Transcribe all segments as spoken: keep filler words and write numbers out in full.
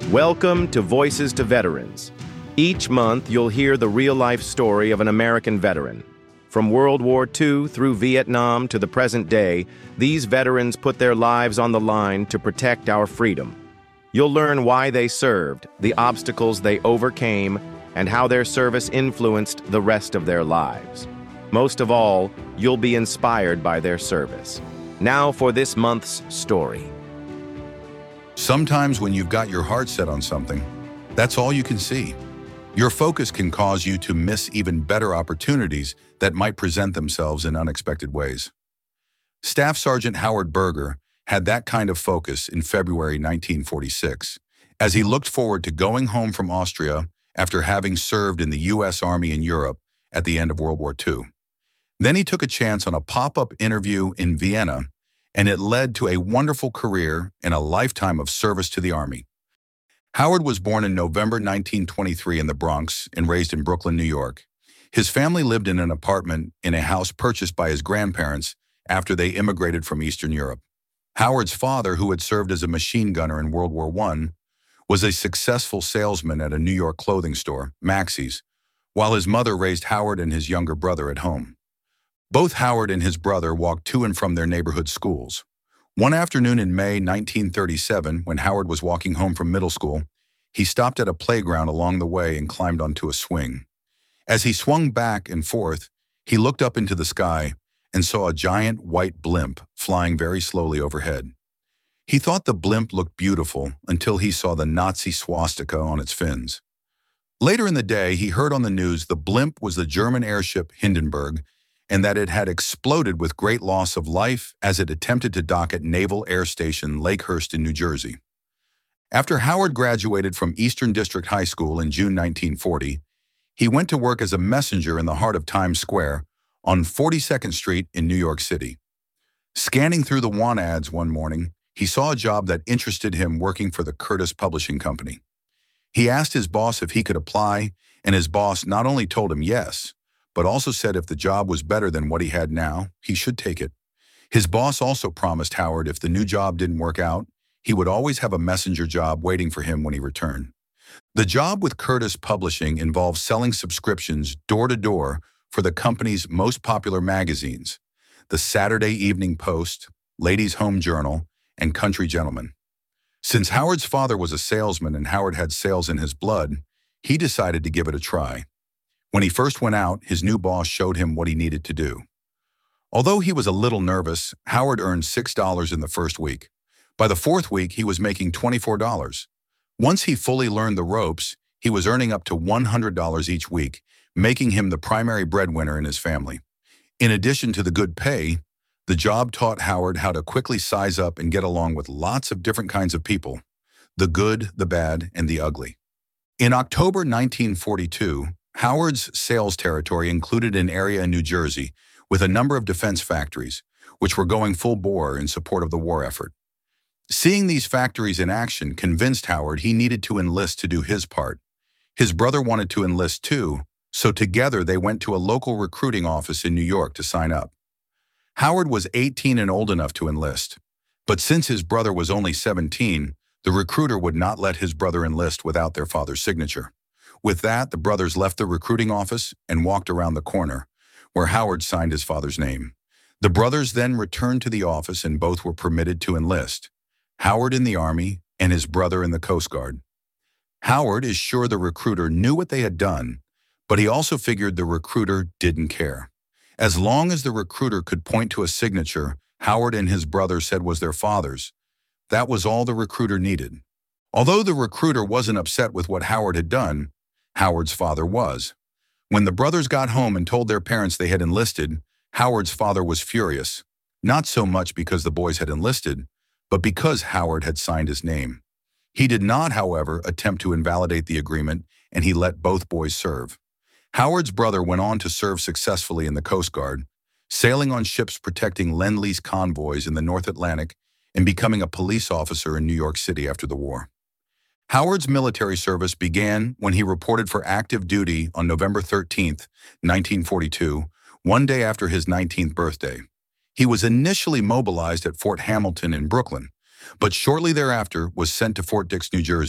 Welcome to Voices to Veterans. Each month, you'll hear the real-life story of an American veteran. From World War Two through Vietnam to the present day, these veterans put their lives on the line to protect our freedom. You'll learn why they served, the obstacles they overcame, and how their service influenced the rest of their lives. Most of all, you'll be inspired by their service. Now for this month's story. Sometimes when you've got your heart set on something, that's all you can see. Your focus can cause you to miss even better opportunities that might present themselves in unexpected ways. Staff Sergeant Howard Berger had that kind of focus in February nineteen forty-six, as he looked forward to going home from Austria after having served in the U S Army in Europe at the end of World War Two. Then he took a chance on a pop-up interview in Vienna, and it led to a wonderful career and a lifetime of service to the Army. Howard was born in November nineteen twenty-three in the Bronx and raised in Brooklyn, New York. His family lived in an apartment in a house purchased by his grandparents after they immigrated from Eastern Europe. Howard's father, who had served as a machine gunner in World War One, was a successful salesman at a New York clothing store, Maxey's, while his mother raised Howard and his younger brother at home. Both Howard and his brother walked to and from their neighborhood schools. One afternoon in May nineteen thirty-seven, when Howard was walking home from middle school, he stopped at a playground along the way and climbed onto a swing. As he swung back and forth, he looked up into the sky and saw a giant white blimp flying very slowly overhead. He thought the blimp looked beautiful until he saw the Nazi swastika on its fins. Later in the day, he heard on the news the blimp was the German airship Hindenburg, and that it had exploded with great loss of life as it attempted to dock at Naval Air Station Lakehurst in New Jersey. After Howard graduated from Eastern District High School in June nineteen forty, he went to work as a messenger in the heart of Times Square on forty-second Street in New York City. Scanning through the want ads one morning, he saw a job that interested him working for the Curtis Publishing Company. He asked his boss if he could apply, and his boss not only told him yes, but also said if the job was better than what he had now, he should take it. His boss also promised Howard if the new job didn't work out, he would always have a messenger job waiting for him when he returned. The job with Curtis Publishing involved selling subscriptions door to door for the company's most popular magazines, the Saturday Evening Post, Ladies' Home Journal, and Country Gentleman. Since Howard's father was a salesman and Howard had sales in his blood, he decided to give it a try. When he first went out, his new boss showed him what he needed to do. Although he was a little nervous, Howard earned six dollars in the first week. By the fourth week, he was making twenty-four dollars. Once he fully learned the ropes, he was earning up to one hundred dollars each week, making him the primary breadwinner in his family. In addition to the good pay, the job taught Howard how to quickly size up and get along with lots of different kinds of people, the good, the bad, and the ugly. In October nineteen forty-two, Howard's sales territory included an area in New Jersey with a number of defense factories, which were going full bore in support of the war effort. Seeing these factories in action convinced Howard he needed to enlist to do his part. His brother wanted to enlist too, so together they went to a local recruiting office in New York to sign up. Howard was eighteen and old enough to enlist, but since his brother was only seventeen, the recruiter would not let his brother enlist without their father's signature. With that, the brothers left the recruiting office and walked around the corner, where Howard signed his father's name. The brothers then returned to the office and both were permitted to enlist, Howard in the Army and his brother in the Coast Guard. Howard is sure the recruiter knew what they had done, but he also figured the recruiter didn't care. As long as the recruiter could point to a signature Howard and his brother said was their father's, that was all the recruiter needed. Although the recruiter wasn't upset with what Howard had done, Howard's father was. When the brothers got home and told their parents they had enlisted, Howard's father was furious, not so much because the boys had enlisted, but because Howard had signed his name. He did not, however, attempt to invalidate the agreement, and he let both boys serve. Howard's brother went on to serve successfully in the Coast Guard, sailing on ships protecting Lend-Lease convoys in the North Atlantic and becoming a police officer in New York City after the war. Howard's military service began when he reported for active duty on November thirteenth, nineteen forty-two, one day after his nineteenth birthday. He was initially mobilized at Fort Hamilton in Brooklyn, but shortly thereafter was sent to Fort Dix, New Jersey,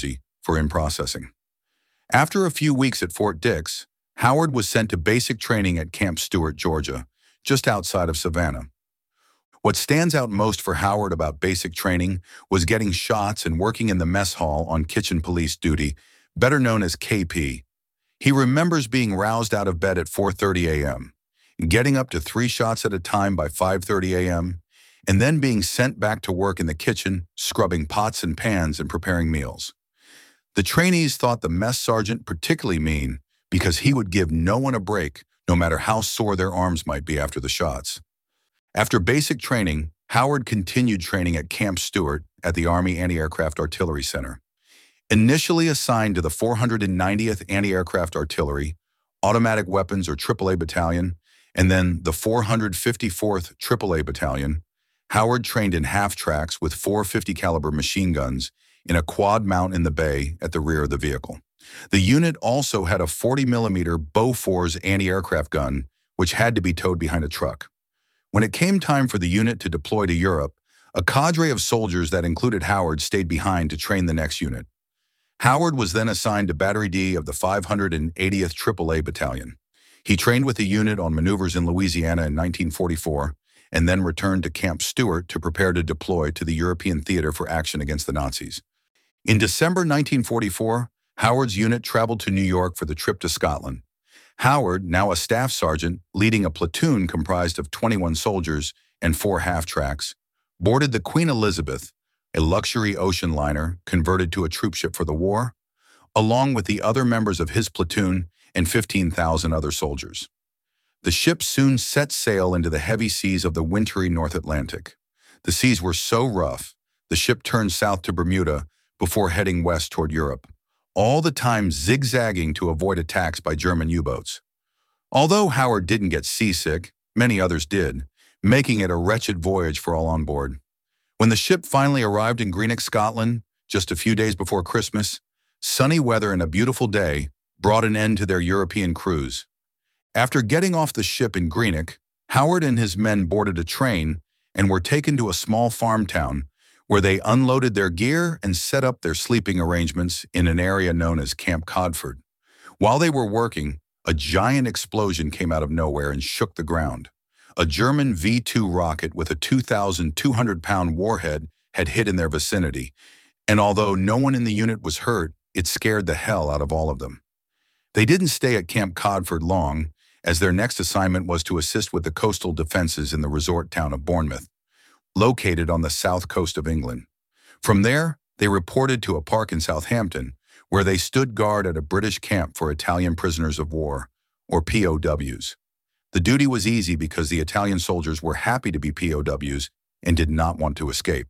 for in-processing. After a few weeks at Fort Dix, Howard was sent to basic training at Camp Stewart, Georgia, just outside of Savannah. What stands out most for Howard about basic training was getting shots and working in the mess hall on kitchen police duty, better known as K P. He remembers being roused out of bed at four thirty a m, getting up to three shots at a time by five thirty a m, and then being sent back to work in the kitchen, scrubbing pots and pans and preparing meals. The trainees thought the mess sergeant particularly mean because he would give no one a break, no matter how sore their arms might be after the shots. After basic training, Howard continued training at Camp Stewart at the Army Anti-Aircraft Artillery Center. Initially assigned to the four hundred ninetieth Anti-Aircraft Artillery, Automatic Weapons or triple A Battalion, and then the four hundred fifty-fourth triple A Battalion, Howard trained in half-tracks with four fifty caliber machine guns in a quad mount in the bay at the rear of the vehicle. The unit also had a forty millimeter Bofors anti-aircraft gun, which had to be towed behind a truck. When it came time for the unit to deploy to Europe, a cadre of soldiers that included Howard stayed behind to train the next unit. Howard was then assigned to Battery D of the five hundred eightieth triple A Battalion. He trained with the unit on maneuvers in Louisiana in nineteen forty-four, and then returned to Camp Stewart to prepare to deploy to the European theater for action against the Nazis. In December nineteen forty-four, Howard's unit traveled to New York for the trip to Scotland. Howard, now a staff sergeant, leading a platoon comprised of twenty-one soldiers and four half-tracks, boarded the Queen Elizabeth, a luxury ocean liner converted to a troopship for the war, along with the other members of his platoon and fifteen thousand other soldiers. The ship soon set sail into the heavy seas of the wintry North Atlantic. The seas were so rough, the ship turned south to Bermuda before heading west toward Europe, all the time zigzagging to avoid attacks by German U-boats. Although Howard didn't get seasick, many others did, making it a wretched voyage for all on board. When the ship finally arrived in Greenock, Scotland, just a few days before Christmas, sunny weather and a beautiful day brought an end to their European cruise. After getting off the ship in Greenock, Howard and his men boarded a train and were taken to a small farm town where they unloaded their gear and set up their sleeping arrangements in an area known as Camp Codford. While they were working, a giant explosion came out of nowhere and shook the ground. A German V two rocket with a two thousand two hundred pound warhead had hit in their vicinity, and although no one in the unit was hurt, it scared the hell out of all of them. They didn't stay at Camp Codford long, as their next assignment was to assist with the coastal defenses in the resort town of Bournemouth, located on the south coast of England. From there, they reported to a park in Southampton, where they stood guard at a British camp for Italian prisoners of war, or P O Ws. The duty was easy because the Italian soldiers were happy to be P O Ws and did not want to escape.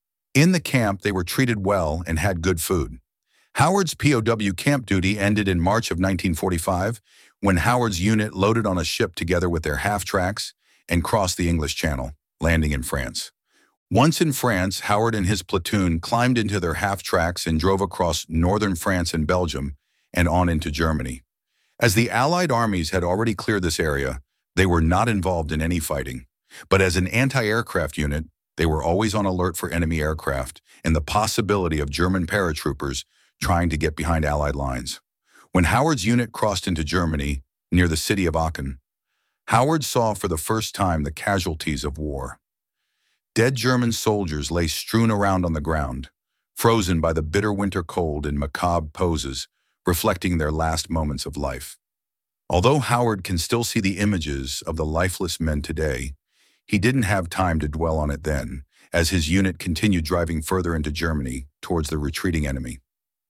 In the camp, they were treated well and had good food. Howard's P O W camp duty ended in March of nineteen forty-five, when Howard's unit loaded on a ship together with their half-tracks and crossed the English Channel, landing in France. Once in France, Howard and his platoon climbed into their half-tracks and drove across northern France and Belgium and on into Germany. As the Allied armies had already cleared this area, they were not involved in any fighting. But as an anti-aircraft unit, they were always on alert for enemy aircraft and the possibility of German paratroopers trying to get behind Allied lines. When Howard's unit crossed into Germany, near the city of Aachen, Howard saw for the first time the casualties of war. Dead German soldiers lay strewn around on the ground, frozen by the bitter winter cold in macabre poses, reflecting their last moments of life. Although Howard can still see the images of the lifeless men today, he didn't have time to dwell on it then, as his unit continued driving further into Germany towards the retreating enemy.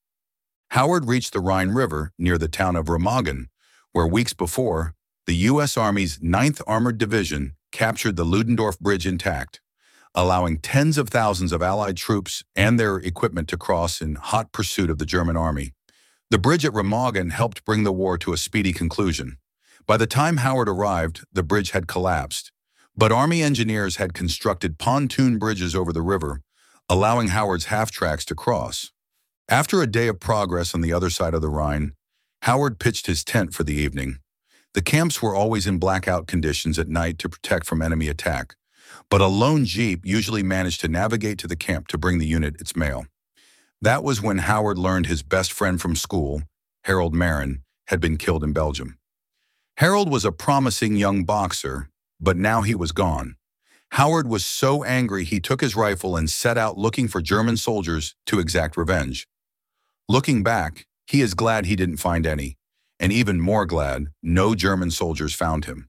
Howard reached the Rhine River near the town of Remagen, where weeks before, the U S Army's ninth Armored Division captured the Ludendorff Bridge intact, allowing tens of thousands of Allied troops and their equipment to cross in hot pursuit of the German army. The bridge at Remagen helped bring the war to a speedy conclusion. By the time Howard arrived, the bridge had collapsed, but Army engineers had constructed pontoon bridges over the river, allowing Howard's half-tracks to cross. After a day of progress on the other side of the Rhine, Howard pitched his tent for the evening. The camps were always in blackout conditions at night to protect from enemy attack, but a lone jeep usually managed to navigate to the camp to bring the unit its mail. That was when Howard learned his best friend from school, Harold Marin, had been killed in Belgium. Harold was a promising young boxer, but now he was gone. Howard was so angry he took his rifle and set out looking for German soldiers to exact revenge. Looking back, he is glad he didn't find any, and even more glad no German soldiers found him.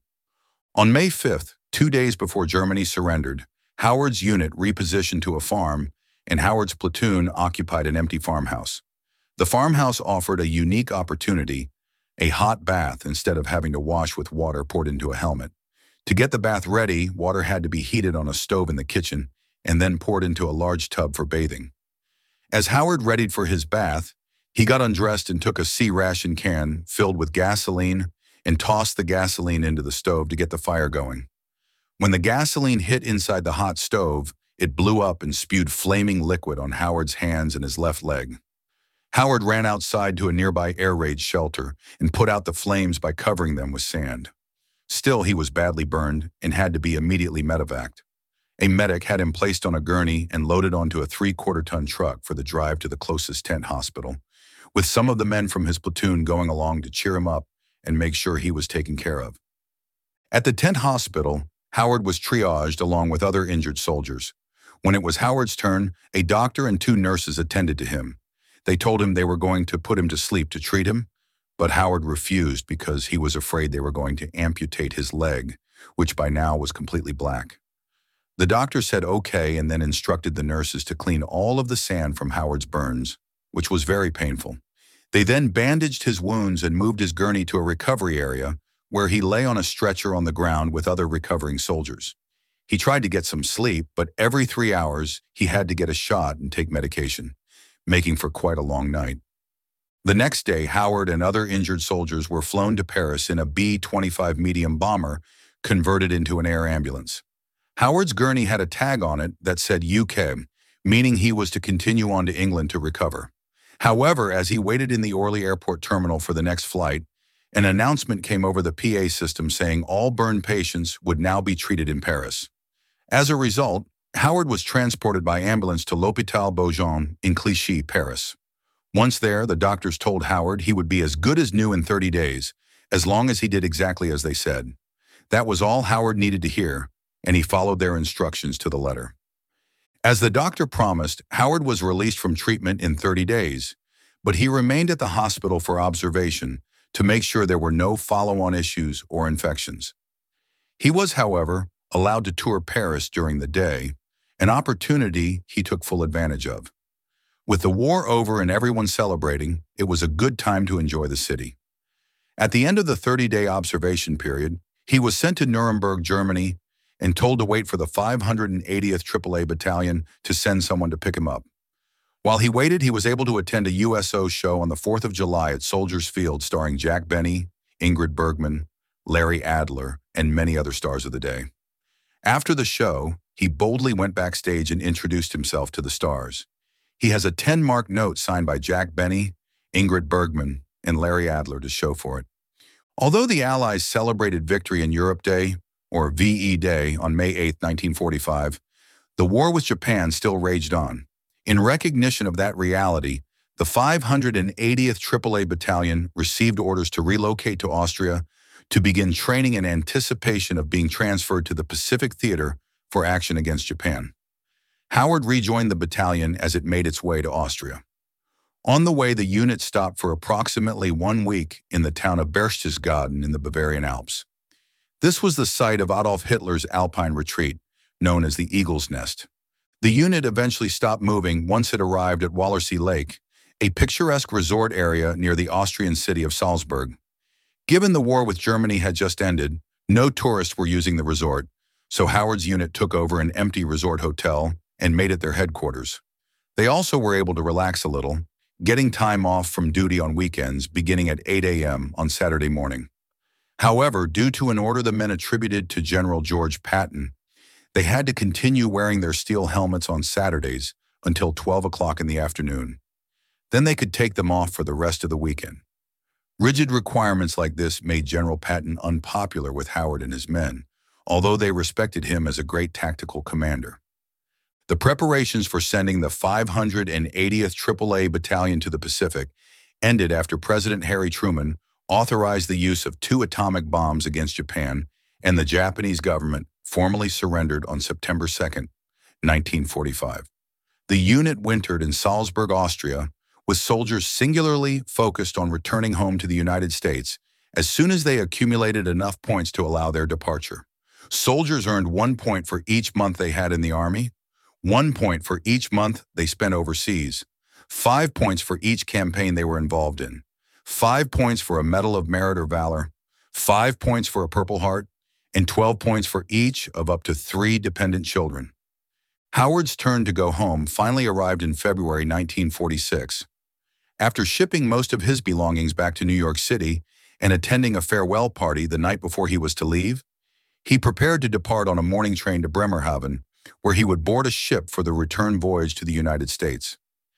On May fifth, two days before Germany surrendered, Howard's unit repositioned to a farm, and Howard's platoon occupied an empty farmhouse. The farmhouse offered a unique opportunity, a hot bath instead of having to wash with water poured into a helmet. To get the bath ready, water had to be heated on a stove in the kitchen and then poured into a large tub for bathing. As Howard readied for his bath, he got undressed and took a C-ration can filled with gasoline and tossed the gasoline into the stove to get the fire going. When the gasoline hit inside the hot stove, it blew up and spewed flaming liquid on Howard's hands and his left leg. Howard ran outside to a nearby air raid shelter and put out the flames by covering them with sand. Still, he was badly burned and had to be immediately medevaced. A medic had him placed on a gurney and loaded onto a three-quarter ton truck for the drive to the closest tent hospital, with some of the men from his platoon going along to cheer him up and make sure he was taken care of. At the tent hospital, Howard was triaged along with other injured soldiers. When it was Howard's turn, a doctor and two nurses attended to him. They told him they were going to put him to sleep to treat him, but Howard refused because he was afraid they were going to amputate his leg, which by now was completely black. The doctor said okay and then instructed the nurses to clean all of the sand from Howard's burns, which was very painful. They then bandaged his wounds and moved his gurney to a recovery area where he lay on a stretcher on the ground with other recovering soldiers. He tried to get some sleep, but every three hours he had to get a shot and take medication, making for quite a long night. The next day, Howard and other injured soldiers were flown to Paris in a B twenty-five medium bomber converted into an air ambulance. Howard's gurney had a tag on it that said U K, meaning he was to continue on to England to recover. However, as he waited in the Orly Airport terminal for the next flight, an announcement came over the P A system saying all burned patients would now be treated in Paris. As a result, Howard was transported by ambulance to l'Hôpital Beaujon in Clichy, Paris. Once there, the doctors told Howard he would be as good as new in thirty days, as long as he did exactly as they said. That was all Howard needed to hear, and he followed their instructions to the letter. As the doctor promised, Howard was released from treatment in thirty days, but he remained at the hospital for observation to make sure there were no follow-on issues or infections. He was, however, allowed to tour Paris during the day, an opportunity he took full advantage of. With the war over and everyone celebrating, it was a good time to enjoy the city. At the end of the thirty-day observation period, he was sent to Nuremberg, Germany, and told to wait for the five hundred eightieth triple A Battalion to send someone to pick him up. While he waited, he was able to attend a U S O show on the fourth of July at Soldiers Field starring Jack Benny, Ingrid Bergman, Larry Adler, and many other stars of the day. After the show, he boldly went backstage and introduced himself to the stars. He has a ten-mark note signed by Jack Benny, Ingrid Bergman, and Larry Adler to show for it. Although the Allies celebrated Victory in Europe Day, or V E Day, on May eighth, nineteen forty-five, the war with Japan still raged on. In recognition of that reality, the five hundred eightieth triple A Battalion received orders to relocate to Austria to begin training in anticipation of being transferred to the Pacific Theater for action against Japan. Howard rejoined the battalion as it made its way to Austria. On the way, the unit stopped for approximately one week in the town of Berchtesgaden in the Bavarian Alps. This was the site of Adolf Hitler's Alpine retreat, known as the Eagle's Nest. The unit eventually stopped moving once it arrived at Wallersee Lake, a picturesque resort area near the Austrian city of Salzburg. Given the war with Germany had just ended, no tourists were using the resort, so Howard's unit took over an empty resort hotel and made it their headquarters. They also were able to relax a little, getting time off from duty on weekends beginning at eight a m on Saturday morning. However, due to an order the men attributed to General George Patton, they had to continue wearing their steel helmets on Saturdays until twelve o'clock in the afternoon. Then they could take them off for the rest of the weekend. Rigid requirements like this made General Patton unpopular with Howard and his men, although they respected him as a great tactical commander. The preparations for sending the five hundred eightieth triple A Battalion to the Pacific ended after President Harry Truman authorized the use of two atomic bombs against Japan, and the Japanese government formally surrendered on September second, nineteen forty-five. The unit wintered in Salzburg, Austria, with soldiers singularly focused on returning home to the United States as soon as they accumulated enough points to allow their departure. Soldiers earned one point for each month they had in the Army, one point for each month they spent overseas, five points for each campaign they were involved in, five points for a Medal of Merit or Valor, five points for a Purple Heart, and twelve points for each of up to three dependent children. Howard's turn to go home finally arrived in February nineteen forty-six. After shipping most of his belongings back to New York City and attending a farewell party the night before he was to leave, he prepared to depart on a morning train to Bremerhaven, where he would board a ship for the return voyage to the United States.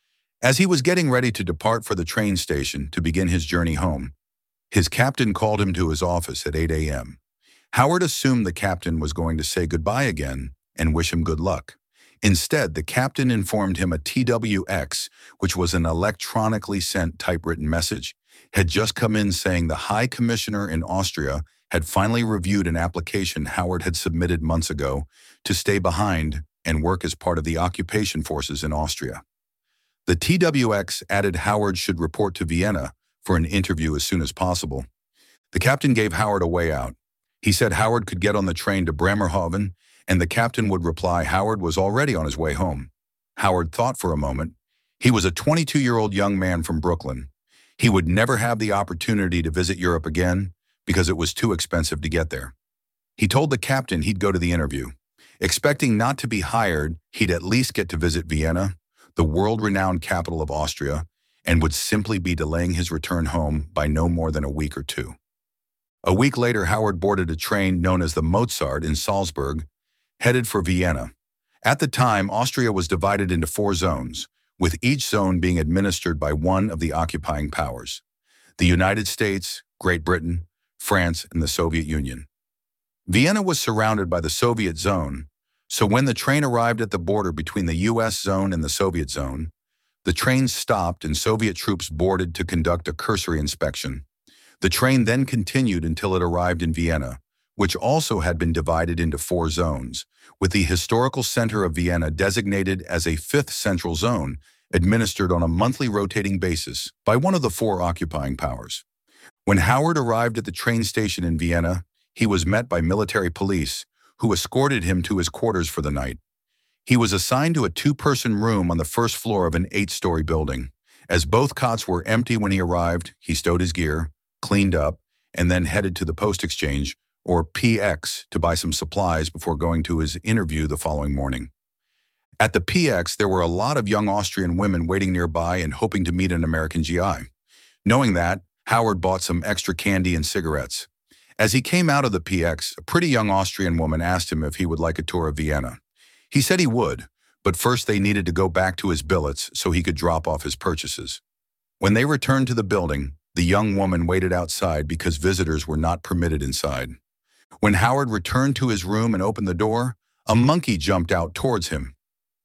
As he was getting ready to depart for the train station to begin his journey home, his captain called him to his office at eight a m Howard assumed the captain was going to say goodbye again and wish him good luck. Instead, the captain informed him a T W X, which was an electronically sent typewritten message, had just come in saying the High Commissioner in Austria had finally reviewed an application Howard had submitted months ago to stay behind and work as part of the occupation forces in Austria. The T W X added Howard should report to Vienna for an interview as soon as possible. The captain gave Howard a way out. He said Howard could get on the train to Bremerhaven, and the captain would reply Howard was already on his way home. Howard thought for a moment. He was a twenty-two-year-old young man from Brooklyn. He would never have the opportunity to visit Europe again because it was too expensive to get there. He told the captain he'd go to the interview. Expecting not to be hired, he'd at least get to visit Vienna, the world-renowned capital of Austria, and would simply be delaying his return home by no more than a week or two. A week later, Howard boarded a train known as the Mozart in Salzburg, headed for Vienna. At the time, Austria was divided into four zones, with each zone being administered by one of the occupying powers: the United States, Great Britain, France, and the Soviet Union. Vienna was surrounded by the Soviet zone, so when the train arrived at the border between the U S zone and the Soviet zone, the train stopped and Soviet troops boarded to conduct a cursory inspection. The train then continued until it arrived in Vienna, which also had been divided into four zones, with the historical center of Vienna designated as a fifth central zone, administered on a monthly rotating basis by one of the four occupying powers. When Howard arrived at the train station in Vienna, he was met by military police, who escorted him to his quarters for the night. He was assigned to a two-person room on the first floor of an eight-story building. As both cots were empty when he arrived, he stowed his gear, cleaned up, and then headed to the post exchange, or P X, to buy some supplies before going to his interview the following morning. At the P X, there were a lot of young Austrian women waiting nearby and hoping to meet an American G I. Knowing that, Howard bought some extra candy and cigarettes. As he came out of the P X, a pretty young Austrian woman asked him if he would like a tour of Vienna. He said he would, but first they needed to go back to his billets so he could drop off his purchases. When they returned to the building, the young woman waited outside because visitors were not permitted inside. When Howard returned to his room and opened the door, a monkey jumped out towards him.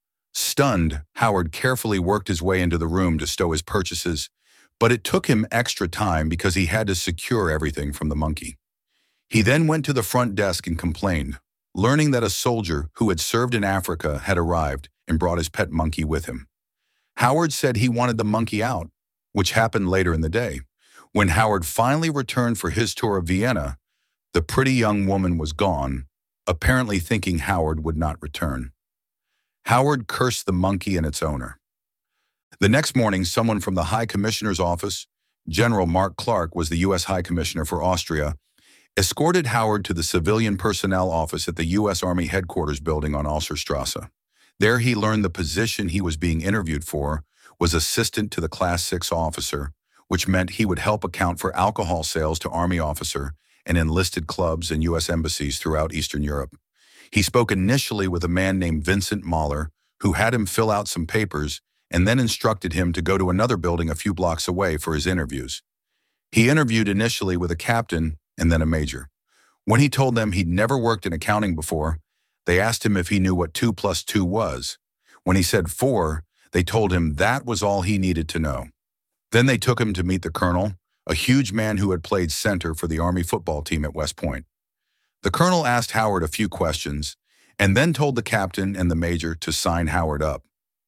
Stunned, Howard carefully worked his way into the room to stow his purchases, but it took him extra time because he had to secure everything from the monkey. He then went to the front desk and complained, learning that a soldier who had served in Africa had arrived and brought his pet monkey with him. Howard said he wanted the monkey out, which happened later in the day. When Howard finally returned for his tour of Vienna, the pretty young woman was gone, apparently thinking Howard would not return. Howard cursed the monkey and its owner. The next morning, someone from the High Commissioner's office, General Mark Clark was the U S High Commissioner for Austria, escorted Howard to the civilian personnel office at the U S Army headquarters building on Alserstrasse. There he learned the position he was being interviewed for was assistant to the Class six officer, which meant he would help account for alcohol sales to Army officer and enlisted clubs and U S embassies throughout Eastern Europe. He spoke initially with a man named Vincent Mahler, who had him fill out some papers and then instructed him to go to another building a few blocks away for his interviews. He interviewed initially with a captain and then a major. When he told them he'd never worked in accounting before, they asked him if he knew what two plus two was. When he said four, they told him that was all he needed to know. Then they took him to meet the colonel, a huge man who had played center for the Army football team at West Point. The colonel asked Howard a few questions and then told the captain and the major to sign Howard up.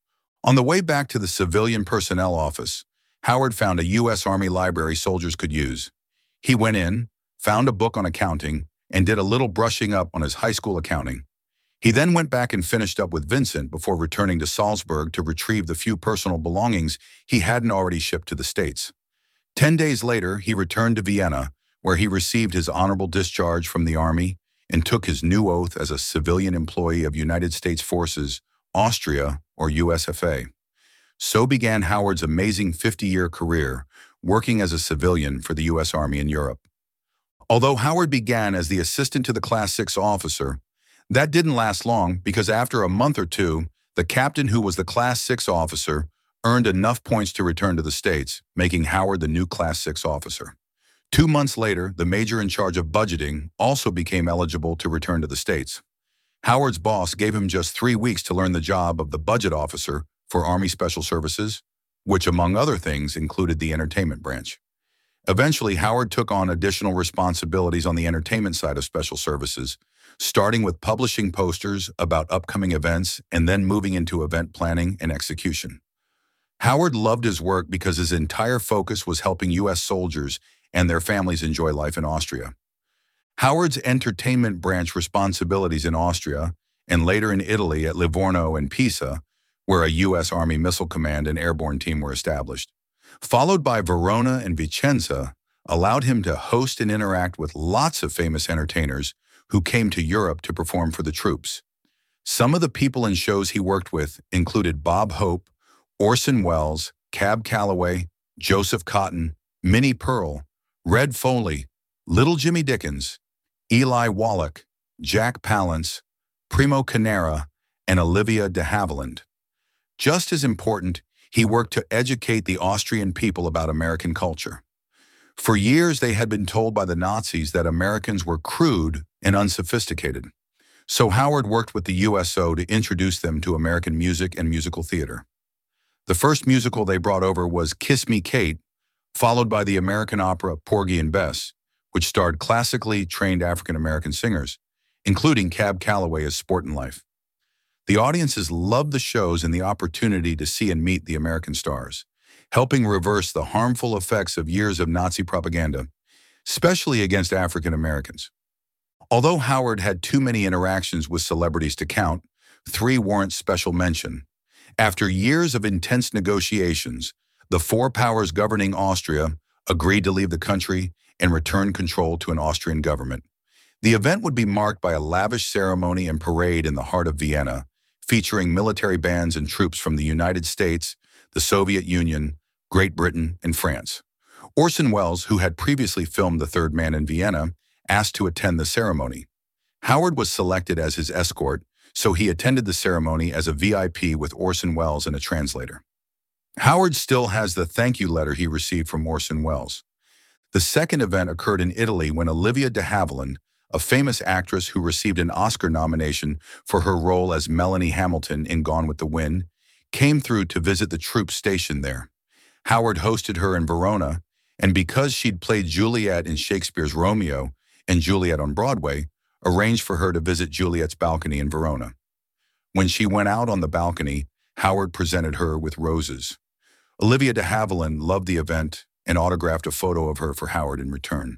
On the way back to the civilian personnel office, Howard found a U S Army library soldiers could use. He went in, found a book on accounting, and did a little brushing up on his high school accounting. He then went back and finished up with Vincent before returning to Salzburg to retrieve the few personal belongings he hadn't already shipped to the States. Ten days later, he returned to Vienna, where he received his honorable discharge from the Army and took his new oath as a civilian employee of United States Forces, Austria, or U S F A. So began Howard's amazing fifty-year career, working as a civilian for the U S Army in Europe. Although Howard began as the assistant to the Class six officer, that didn't last long because after a month or two, the captain who was the Class six officer earned enough points to return to the States, making Howard the new Class six officer. Two months later, the major in charge of budgeting also became eligible to return to the States. Howard's boss gave him just three weeks to learn the job of the budget officer for Army Special Services, which among other things included the entertainment branch. Eventually, Howard took on additional responsibilities on the entertainment side of Special Services, starting with publishing posters about upcoming events and then moving into event planning and execution. Howard loved his work because his entire focus was helping U S soldiers and their families enjoy life in Austria. Howard's entertainment branch responsibilities in Austria and later in Italy at Livorno and Pisa, where a U S Army Missile Command and airborne team were established, followed by Verona and Vicenza, allowed him to host and interact with lots of famous entertainers who came to Europe to perform for the troops. Some of the people and shows he worked with included Bob Hope, Orson Welles, Cab Calloway, Joseph Cotten, Minnie Pearl, Red Foley, Little Jimmy Dickens, Eli Wallach, Jack Palance, Primo Carnera, and Olivia de Havilland. Just as important, he worked to educate the Austrian people about American culture. For years, they had been told by the Nazis that Americans were crude and unsophisticated. So Howard worked with the U S O to introduce them to American music and musical theater. The first musical they brought over was Kiss Me, Kate, followed by the American opera Porgy and Bess, which starred classically trained African-American singers, including Cab Calloway as Sportin' Life. The audiences loved the shows and the opportunity to see and meet the American stars, helping reverse the harmful effects of years of Nazi propaganda, especially against African Americans. Although Howard had too many interactions with celebrities to count, three warrant special mention. After years of intense negotiations, the four powers governing Austria agreed to leave the country and return control to an Austrian government. The event would be marked by a lavish ceremony and parade in the heart of Vienna, featuring military bands and troops from the United States, the Soviet Union, Great Britain, and France. Orson Welles, who had previously filmed The Third Man in Vienna, asked to attend the ceremony. Howard was selected as his escort, so he attended the ceremony as a V I P with Orson Welles and a translator. Howard still has the thank you letter he received from Orson Welles. The second event occurred in Italy when Olivia de Havilland, a famous actress who received an Oscar nomination for her role as Melanie Hamilton in Gone with the Wind, came through to visit the troops stationed there. Howard hosted her in Verona, and because she'd played Juliet in Shakespeare's Romeo and Juliet on Broadway, arranged for her to visit Juliet's balcony in Verona. When she went out on the balcony, Howard presented her with roses. Olivia de Havilland loved the event and autographed a photo of her for Howard in return.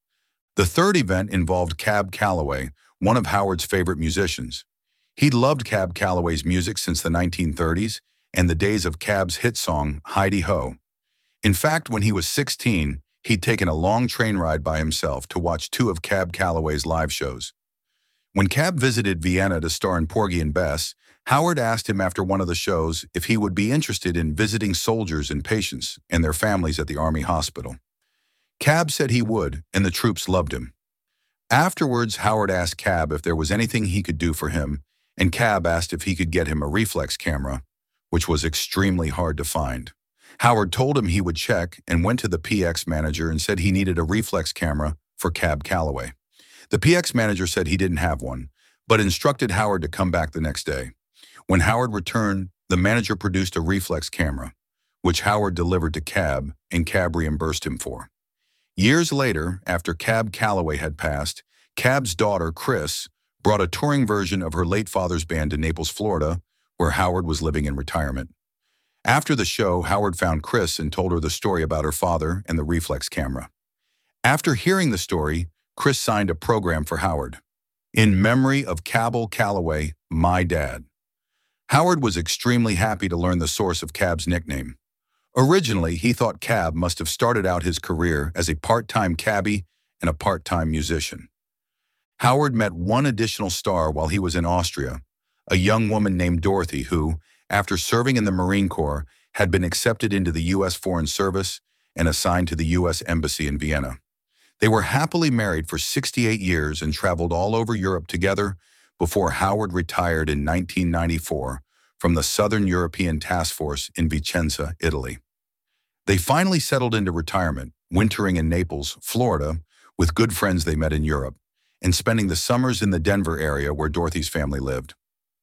The third event involved Cab Calloway, one of Howard's favorite musicians. He'd loved Cab Calloway's music since the nineteen thirties and the days of Cab's hit song, Heidi-Ho. In fact, when he was sixteen, he'd taken a long train ride by himself to watch two of Cab Calloway's live shows. When Cab visited Vienna to star in Porgy and Bess, Howard asked him after one of the shows if he would be interested in visiting soldiers and patients and their families at the Army hospital. Cab said he would, and the troops loved him. Afterwards, Howard asked Cab if there was anything he could do for him, and Cab asked if he could get him a reflex camera, which was extremely hard to find. Howard told him he would check and went to the P X manager and said he needed a reflex camera for Cab Calloway. The P X manager said he didn't have one, but instructed Howard to come back the next day. When Howard returned, the manager produced a reflex camera, which Howard delivered to Cab, and Cab reimbursed him for. Years later, after Cab Calloway had passed, Cab's daughter, Chris, brought a touring version of her late father's band to Naples, Florida, where Howard was living in retirement. After the show, Howard found Chris and told her the story about her father and the reflex camera. After hearing the story, Chris signed a program for Howard. In memory of Cabell Calloway, my dad. Howard was extremely happy to learn the source of Cab's nickname. Originally, he thought Cab must have started out his career as a part-time cabbie and a part-time musician. Howard met one additional star while he was in Austria, a young woman named Dorothy who, after serving in the Marine Corps, had been accepted into the U S Foreign Service and assigned to the U S Embassy in Vienna. They were happily married for sixty-eight years and traveled all over Europe together before Howard retired in nineteen ninety-four from the Southern European Task Force in Vicenza, Italy. They finally settled into retirement, wintering in Naples, Florida, with good friends they met in Europe, and spending the summers in the Denver area where Dorothy's family lived.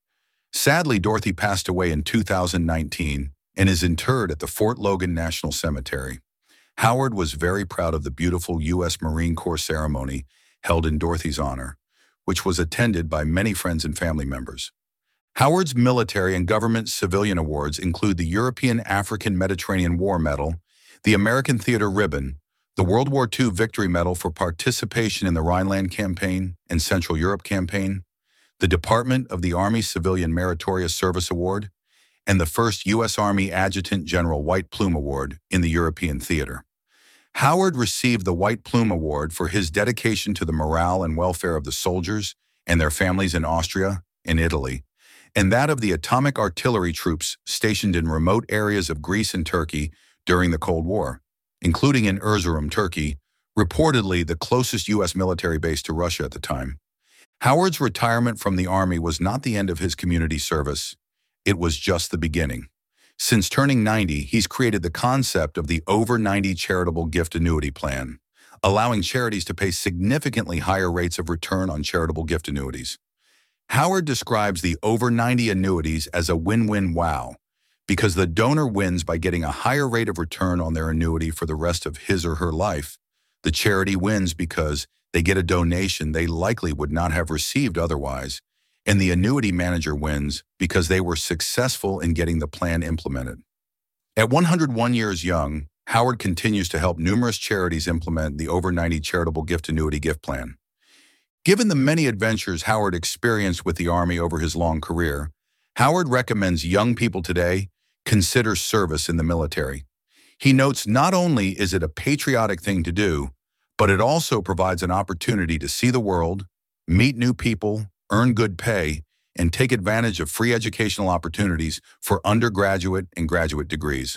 Sadly, Dorothy passed away in two thousand nineteen and is interred at the Fort Logan National Cemetery. Howard was very proud of the beautiful U S Marine Corps ceremony held in Dorothy's honor, which was attended by many friends and family members. Howard's military and government civilian awards include the European African Mediterranean War Medal, the American Theater Ribbon, the World War Two Victory Medal for participation in the Rhineland Campaign and Central Europe Campaign, the Department of the Army Civilian Meritorious Service Award, and the first U S Army Adjutant General White Plume Award in the European Theater. Howard received the White Plume Award for his dedication to the morale and welfare of the soldiers and their families in Austria and Italy, and that of the atomic artillery troops stationed in remote areas of Greece and Turkey during the Cold War, including in Erzurum, Turkey, reportedly the closest U S military base to Russia at the time. Howard's retirement from the Army was not the end of his community service. It was just the beginning. Since turning ninety, he's created the concept of the Over ninety Charitable Gift Annuity Plan, allowing charities to pay significantly higher rates of return on charitable gift annuities. Howard describes the Over ninety annuities as a win-win wow, because the donor wins by getting a higher rate of return on their annuity for the rest of his or her life. The charity wins because they get a donation they likely would not have received otherwise, and the annuity manager wins because they were successful in getting the plan implemented. At one hundred one years young, Howard continues to help numerous charities implement the Over ninety Charitable Gift Annuity Gift Plan. Given the many adventures Howard experienced with the Army over his long career, Howard recommends young people today consider service in the military. He notes not only is it a patriotic thing to do, but it also provides an opportunity to see the world, meet new people, earn good pay, and take advantage of free educational opportunities for undergraduate and graduate degrees.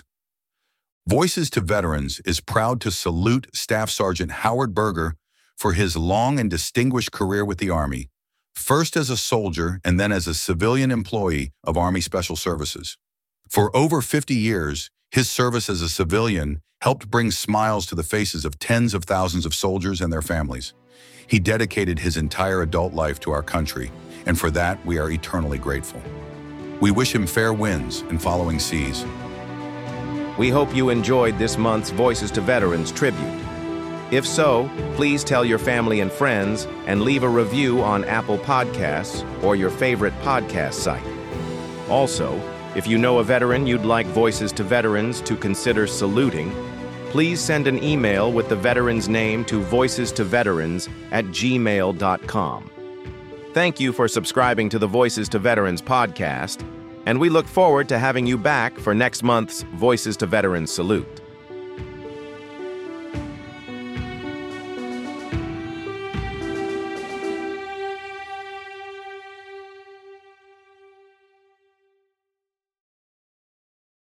Voices to Veterans is proud to salute Staff Sergeant Howard Berger for his long and distinguished career with the Army, first as a soldier and then as a civilian employee of Army Special Services. For over fifty years, his service as a civilian helped bring smiles to the faces of tens of thousands of soldiers and their families. He dedicated his entire adult life to our country, and for that we are eternally grateful. We wish him fair winds and following seas. We hope you enjoyed this month's Voices to Veterans tribute. If so, please tell your family and friends and leave a review on Apple Podcasts or your favorite podcast site. Also, if you know a veteran you'd like Voices to Veterans to consider saluting, please send an email with the veteran's name to voices to veterans at gmail dot com. Thank you for subscribing to the Voices to Veterans podcast, and we look forward to having you back for next month's Voices to Veterans Salute.